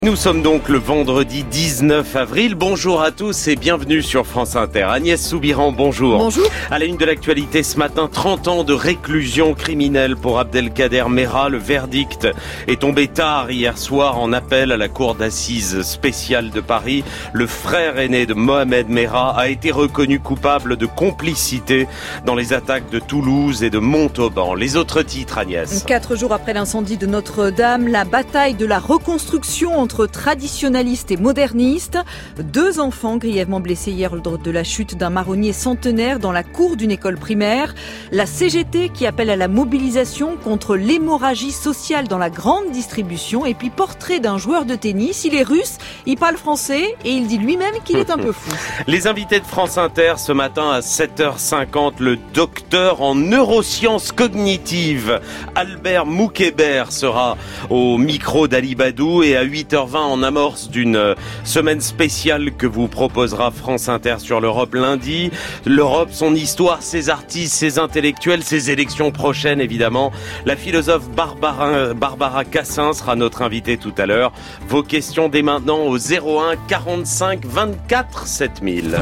Nous sommes donc le vendredi 19 avril. Bonjour à tous et bienvenue sur France Inter. Agnès Soubiran, bonjour. Bonjour. À la une de l'actualité ce matin, 30 ans de réclusion criminelle pour Abdelkader Mera. Le verdict est tombé tard hier soir en appel à la cour d'assises spéciale de Paris. Le frère aîné de Mohamed Mera a été reconnu coupable de complicité dans les attaques de Toulouse et de Montauban. Les autres titres, Agnès. 4 jours après l'incendie de Notre-Dame, la bataille de la reconstruction entre traditionnalistes et modernistes. 2 enfants grièvement blessés hier lors de la chute d'un marronnier centenaire dans la cour d'une école primaire. La CGT qui appelle à la mobilisation contre l'hémorragie sociale dans la grande distribution. Et puis portrait d'un joueur de tennis. Il est russe, il parle français et il dit lui-même qu'il est un peu fou. Les invités de France Inter ce matin à 7h50, le docteur en neurosciences cognitives Albert Moukébert sera au micro d'Ali Badou et à 8h20 en amorce d'une semaine spéciale que vous proposera France Inter sur l'Europe lundi. L'Europe, son histoire, ses artistes, ses intellectuels, ses élections prochaines évidemment. La philosophe Barbara Cassin sera notre invitée tout à l'heure. Vos questions dès maintenant au 01 45 24 7000.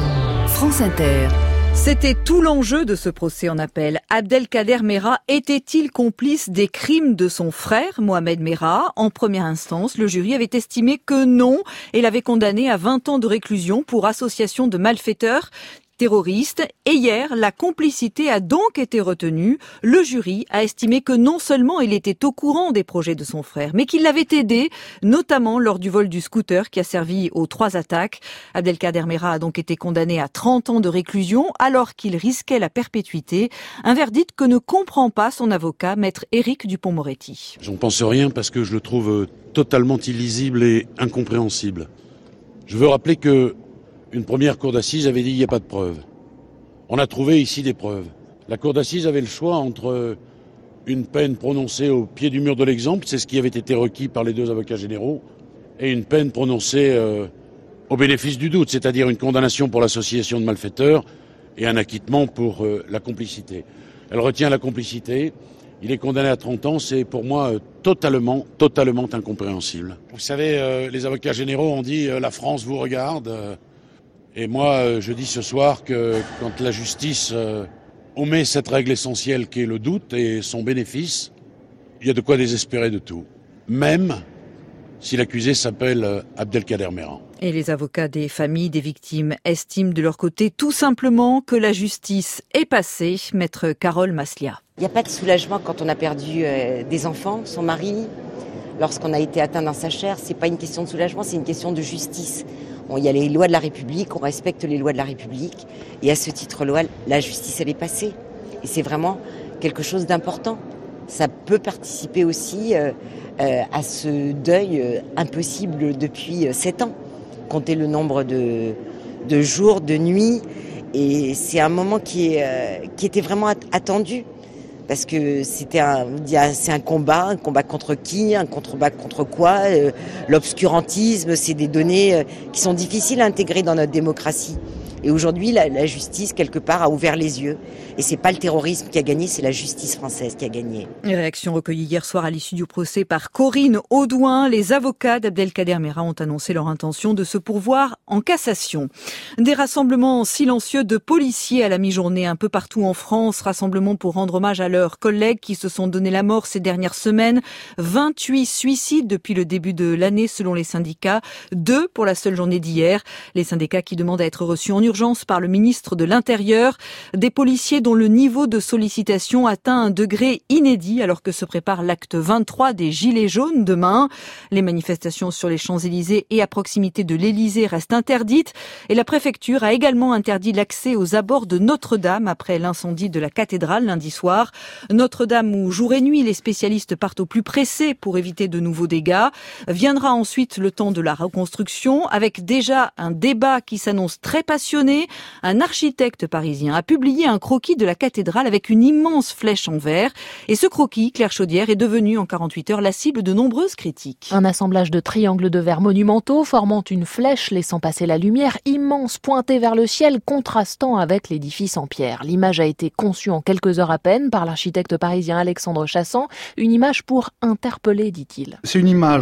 France Inter. C'était tout l'enjeu de ce procès en appel. Abdelkader Mera était-il complice des crimes de son frère, Mohamed Mera ? En première instance, le jury avait estimé que non et l'avait condamné à 20 ans de réclusion pour association de malfaiteurs terroriste. Et hier, la complicité a donc été retenue. Le jury a estimé que non seulement il était au courant des projets de son frère, mais qu'il l'avait aidé, notamment lors du vol du scooter qui a servi aux 3 attaques. Abdelkader Mera a donc été condamné à 30 ans de réclusion alors qu'il risquait la perpétuité. Un verdict que ne comprend pas son avocat, maître Éric Dupond-Moretti. J'en pense rien parce que je le trouve totalement illisible et incompréhensible. Je veux rappeler que une première cour d'assises avait dit il n'y a pas de preuves. On a trouvé ici des preuves. La cour d'assises avait le choix entre une peine prononcée au pied du mur de l'exemple, c'est ce qui avait été requis par les 2 avocats généraux, et une peine prononcée au bénéfice du doute, c'est-à-dire une condamnation pour l'association de malfaiteurs et un acquittement pour la complicité. Elle retient la complicité. Il est condamné à 30 ans, c'est pour moi totalement incompréhensible. Vous savez, les avocats généraux ont dit la France vous regarde. Et moi, je dis ce soir que quand la justice omet cette règle essentielle qui est le doute et son bénéfice, il y a de quoi désespérer de tout. Même si l'accusé s'appelle Abdelkader Mera. Et les avocats des familles des victimes estiment de leur côté tout simplement que la justice est passée. Maître Carole Maslia. Il n'y a pas de soulagement quand on a perdu des enfants, son mari, lorsqu'on a été atteint dans sa chair. C'est pas une question de soulagement, c'est une question de justice. Bon, il y a les lois de la République, on respecte les lois de la République. Et à ce titre-là, la justice, elle est passée. Et c'est vraiment quelque chose d'important. Ça peut participer aussi à ce deuil impossible depuis 7 ans. Comptez le nombre de jours, de nuits. Et c'est un moment qui était vraiment attendu. Parce que c'est un combat contre qui, un combat contre quoi, l'obscurantisme, c'est des données qui sont difficiles à intégrer dans notre démocratie. Et aujourd'hui, la justice, quelque part, a ouvert les yeux. Et c'est pas le terrorisme qui a gagné, c'est la justice française qui a gagné. Les réactions recueillies hier soir à l'issue du procès par Corinne Audouin. Les avocats d'Abdelkader Mera ont annoncé leur intention de se pourvoir en cassation. Des rassemblements silencieux de policiers à la mi-journée un peu partout en France. Rassemblements pour rendre hommage à leurs collègues qui se sont donné la mort ces dernières semaines. 28 suicides depuis le début de l'année selon les syndicats. 2 pour la seule journée d'hier. Les syndicats qui demandent à être reçus en urgence par le ministre de l'Intérieur. Des policiers dont le niveau de sollicitation atteint un degré inédit alors que se prépare l'acte 23 des Gilets jaunes demain. Les manifestations sur les Champs-Élysées et à proximité de l'Élysée restent interdites et la préfecture a également interdit l'accès aux abords de Notre-Dame après l'incendie de la cathédrale lundi soir. Notre-Dame où jour et nuit les spécialistes partent au plus pressé pour éviter de nouveaux dégâts. Viendra ensuite le temps de la reconstruction avec déjà un débat qui s'annonce très passionné. Un architecte parisien a publié un croquis de la cathédrale avec une immense flèche en verre. Et ce croquis, Claire Chaudière, est devenu en 48 heures la cible de nombreuses critiques. Un assemblage de triangles de verre monumentaux formant une flèche laissant passer la lumière immense pointée vers le ciel contrastant avec l'édifice en pierre. L'image a été conçue en quelques heures à peine par l'architecte parisien Alexandre Chassan. Une image pour interpeller, dit-il. C'est une image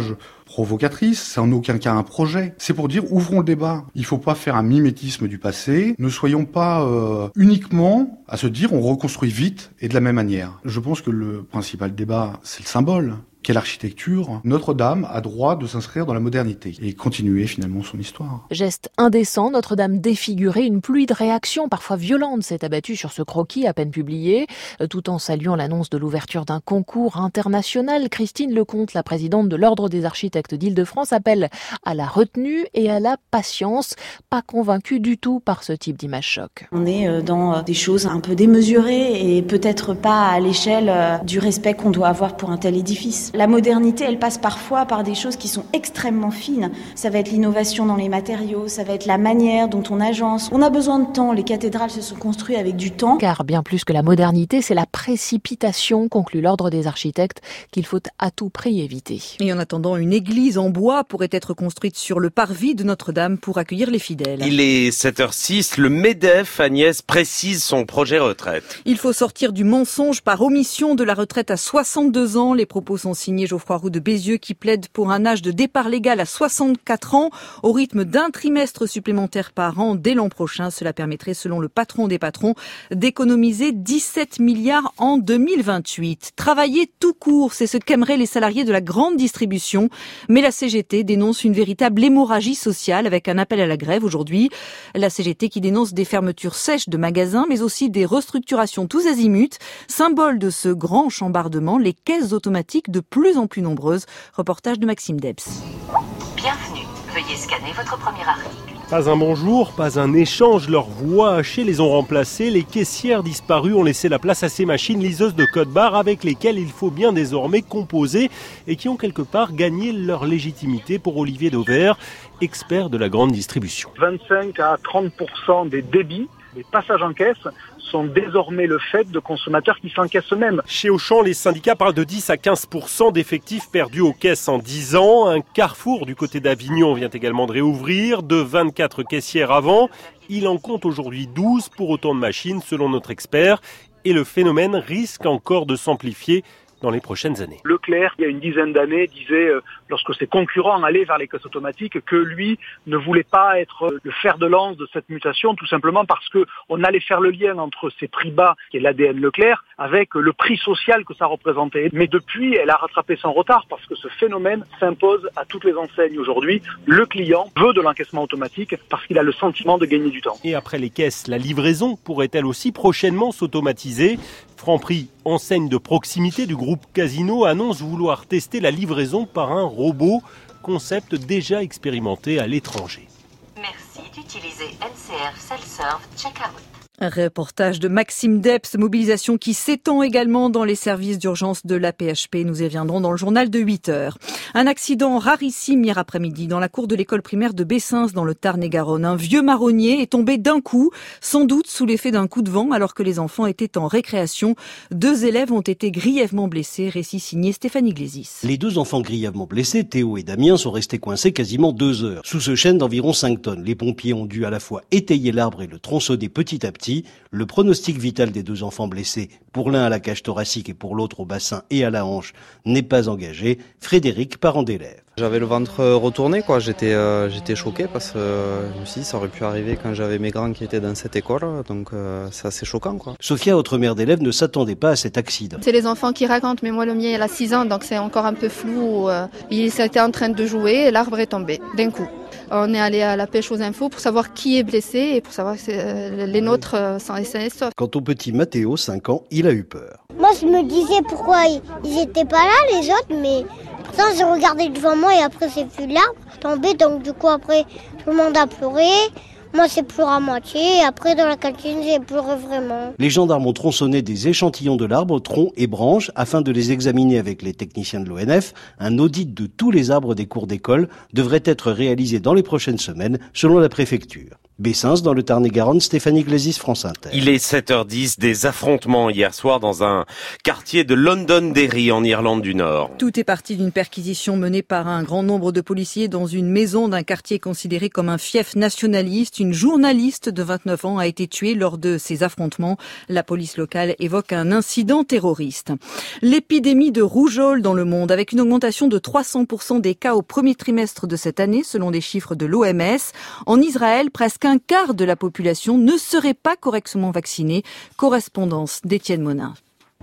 provocatrice, c'est en aucun cas un projet. C'est pour dire, ouvrons le débat. Il faut pas faire un mimétisme du passé. Ne soyons pas uniquement à se dire, on reconstruit vite et de la même manière. Je pense que le principal débat, c'est le symbole. Quelle architecture? Notre-Dame a droit de s'inscrire dans la modernité et continuer finalement son histoire. Geste indécent, Notre-Dame défigurée, une pluie de réactions parfois violentes s'est abattue sur ce croquis à peine publié. Tout en saluant l'annonce de l'ouverture d'un concours international, Christine Lecomte, la présidente de l'Ordre des architectes d'Île-de-France, appelle à la retenue et à la patience. Pas convaincue du tout par ce type d'image choc. On est dans des choses un peu démesurées et peut-être pas à l'échelle du respect qu'on doit avoir pour un tel édifice. La modernité, elle passe parfois par des choses qui sont extrêmement fines. Ça va être l'innovation dans les matériaux, ça va être la manière dont on agence. On a besoin de temps, les cathédrales se sont construites avec du temps. Car bien plus que la modernité, c'est la précipitation, conclut l'Ordre des architectes, qu'il faut à tout prix éviter. Et en attendant, une église en bois pourrait être construite sur le parvis de Notre-Dame pour accueillir les fidèles. Il est 7h06, le MEDEF, Agnès, précise son projet retraite. Il faut sortir du mensonge par omission de la retraite à 62 ans. Les propos sont signé Geoffroy Roux de Bézieux qui plaide pour un âge de départ légal à 64 ans au rythme d'un trimestre supplémentaire par an dès l'an prochain. Cela permettrait, selon le patron des patrons, d'économiser 17 milliards en 2028. Travailler tout court, c'est ce qu'aimeraient les salariés de la grande distribution. Mais la CGT dénonce une véritable hémorragie sociale avec un appel à la grève aujourd'hui. La CGT qui dénonce des fermetures sèches de magasins mais aussi des restructurations tous azimuts. Symbole de ce grand chambardement, les caisses automatiques de plus en plus nombreuses. Reportage de Maxime Debs. Bienvenue. Veuillez scanner votre premier article. Pas un bonjour, pas un échange, leurs voix hachées les ont remplacés. Les caissières disparues ont laissé la place à ces machines liseuses de code barre avec lesquelles il faut bien désormais composer et qui ont quelque part gagné leur légitimité pour Olivier Dauvert, expert de la grande distribution. 25 à 30% des débits, des passages en caisse, sont désormais le fait de consommateurs qui s'encaissent eux-mêmes. Chez Auchan, les syndicats parlent de 10 à 15% d'effectifs perdus aux caisses en 10 ans. Un Carrefour du côté d'Avignon vient également de réouvrir, de 24 caissières avant. Il en compte aujourd'hui 12 pour autant de machines selon notre expert. Et le phénomène risque encore de s'amplifier dans les prochaines années. Leclerc, il y a une dizaine d'années, disait, lorsque ses concurrents allaient vers les caisses automatiques, que lui ne voulait pas être le fer de lance de cette mutation, tout simplement parce que on allait faire le lien entre ces prix bas, qui est l'ADN Leclerc, avec le prix social que ça représentait. Mais depuis, elle a rattrapé son retard parce que ce phénomène s'impose à toutes les enseignes aujourd'hui. Le client veut de l'encaissement automatique parce qu'il a le sentiment de gagner du temps. Et après les caisses, la livraison pourrait-elle aussi prochainement s'automatiser ? Franprix, enseigne de proximité du groupe Casino, annonce vouloir tester la livraison par un robot, concept déjà expérimenté à l'étranger. Merci d'utiliser NCR Self-Serve Checkout. Un reportage de Maxime Debs, mobilisation qui s'étend également dans les services d'urgence de l'AP-HP. Nous y reviendrons dans le journal de 8h. Un accident rarissime hier après-midi dans la cour de l'école primaire de Bessins dans le Tarn-et-Garonne. Un vieux marronnier est tombé d'un coup, sans doute sous l'effet d'un coup de vent alors que les enfants étaient en récréation. 2 élèves ont été grièvement blessés. Récit signé Stéphanie Glésis. Les 2 enfants grièvement blessés, Théo et Damien, sont restés coincés quasiment 2 heures. Sous ce chêne d'environ 5 tonnes, les pompiers ont dû à la fois étayer l'arbre et le tronçonner petit à petit. Le pronostic vital des 2 enfants blessés, pour l'un à la cage thoracique et pour l'autre au bassin et à la hanche, n'est pas engagé. Frédéric, parent d'élève. J'avais le ventre retourné, quoi. J'étais choqué parce que je me suis dit ça aurait pu arriver quand j'avais mes grands qui étaient dans cette école, donc c'est assez choquant, quoi. Sophia, autre mère d'élève, ne s'attendait pas à cet accident. C'est les enfants qui racontent, mais moi le mien il a 6 ans, donc c'est encore un peu flou. Il était en train de jouer et l'arbre est tombé d'un coup. On est allé à la pêche aux infos pour savoir qui est blessé et pour savoir que les nôtres sont sains et saufs. Quant au petit Mathéo, 5 ans, il a eu peur. Moi je me disais pourquoi ils étaient pas là les autres, mais pourtant j'ai regardé devant moi et après j'ai vu l'arbre tomber, donc du coup après tout le monde a pleuré. Moi, c'est pleuré à moitié. Et après, dans la cantine, j'ai pleuré vraiment. Les gendarmes ont tronçonné des échantillons de l'arbre, troncs et branches, afin de les examiner avec les techniciens de l'ONF. Un audit de tous les arbres des cours d'école devrait être réalisé dans les prochaines semaines, selon la préfecture. Bessens, dans le Tarn-et-Garonne, Stéphanie Glazis, France Inter. Il est 7h10, des affrontements hier soir dans un quartier de Londonderry en Irlande du Nord. Tout est parti d'une perquisition menée par un grand nombre de policiers dans une maison d'un quartier considéré comme un fief nationaliste. Une journaliste de 29 ans a été tuée lors de ces affrontements. La police locale évoque un incident terroriste. L'épidémie de rougeole dans le monde, avec une augmentation de 300% des cas au premier trimestre de cette année, selon des chiffres de l'OMS. En Israël, presque un quart de la population ne serait pas correctement vaccinée. Correspondance d'Étienne Monin.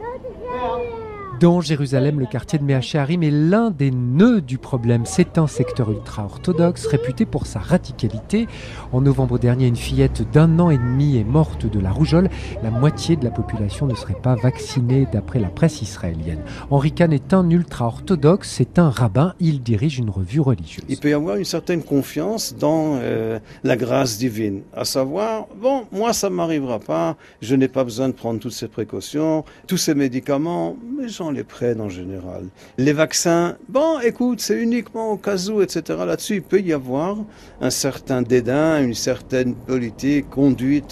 Dans Jérusalem, le quartier de Mea Shearim est l'un des nœuds du problème. C'est un secteur ultra-orthodoxe réputé pour sa radicalité. En novembre dernier, une fillette d'1 an et demi est morte de la rougeole. La moitié de la population ne serait pas vaccinée d'après la presse israélienne. Henri Kahn est un ultra-orthodoxe, c'est un rabbin, il dirige une revue religieuse. Il peut y avoir une certaine confiance dans la grâce divine, à savoir, bon, moi ça ne m'arrivera pas, je n'ai pas besoin de prendre toutes ces précautions, tous ces médicaments, mais j'en les prennent en général. Les vaccins, bon, écoute, c'est uniquement au cas où, etc. Là-dessus, il peut y avoir un certain dédain, une certaine politique conduite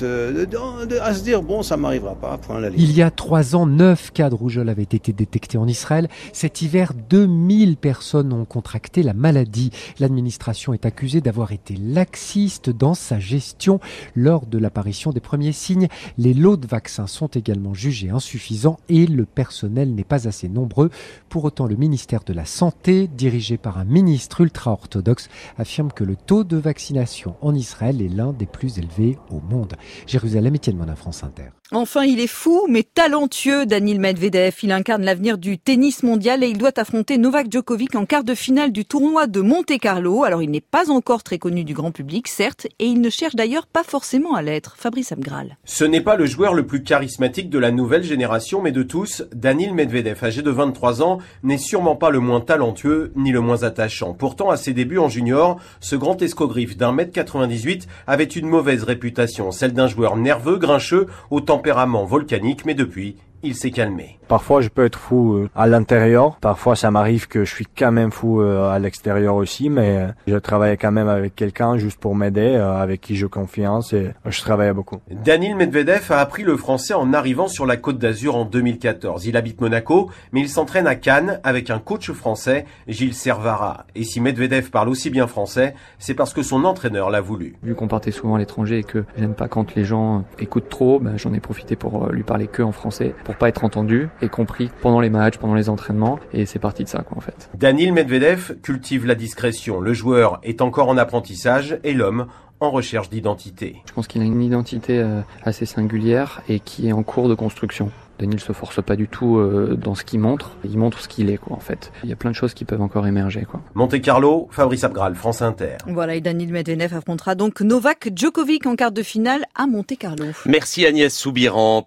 à se dire, bon, ça m'arrivera pas, point la ligne. Il y a 3 ans, 9 cas de rougeole avaient été détectés en Israël. Cet hiver, 2000 personnes ont contracté la maladie. L'administration est accusée d'avoir été laxiste dans sa gestion lors de l'apparition des premiers signes. Les lots de vaccins sont également jugés insuffisants et le personnel n'est pas assez nombreux. Pour autant, le ministère de la Santé, dirigé par un ministre ultra-orthodoxe, affirme que le taux de vaccination en Israël est l'un des plus élevés au monde. Jérusalem, Étienne Monin, France Inter. Enfin, il est fou, mais talentueux, Daniil Medvedev. Il incarne l'avenir du tennis mondial et il doit affronter Novak Djokovic en quart de finale du tournoi de Monte-Carlo. Alors, il n'est pas encore très connu du grand public, certes, et il ne cherche d'ailleurs pas forcément à l'être. Fabrice Abgral. Ce n'est pas le joueur le plus charismatique de la nouvelle génération, mais de tous, Daniil Medvedev, âgé de 23 ans, n'est sûrement pas le moins talentueux ni le moins attachant. Pourtant, à ses débuts en junior, ce grand escogriffe d'1m98 avait une mauvaise réputation, celle d'un joueur nerveux, grincheux, au tempérament volcanique, mais depuis, il s'est calmé. Parfois, je peux être fou à l'intérieur. Parfois, ça m'arrive que je suis quand même fou à l'extérieur aussi, mais je travaille quand même avec quelqu'un juste pour m'aider, avec qui j'ai confiance et je travaille beaucoup. Daniil Medvedev a appris le français en arrivant sur la Côte d'Azur en 2014. Il habite Monaco, mais il s'entraîne à Cannes avec un coach français, Gilles Servara. Et si Medvedev parle aussi bien français, c'est parce que son entraîneur l'a voulu. Vu qu'on partait souvent à l'étranger et que j'aime pas quand les gens écoutent trop, j'en ai profité pour lui parler que en français, pour pas être entendu et compris pendant les matchs, pendant les entraînements, et c'est parti de ça en fait. Daniil Medvedev cultive la discrétion. Le joueur est encore en apprentissage et l'homme en recherche d'identité. Je pense qu'il a une identité assez singulière et qui est en cours de construction. Daniil se force pas du tout dans ce qu'il montre, il montre ce qu'il est en fait. Il y a plein de choses qui peuvent encore émerger Monte-Carlo, Fabrice Abgral, France Inter. Voilà, et Daniil Medvedev affrontera donc Novak Djokovic en quart de finale à Monte-Carlo. Merci Agnès Soubiran.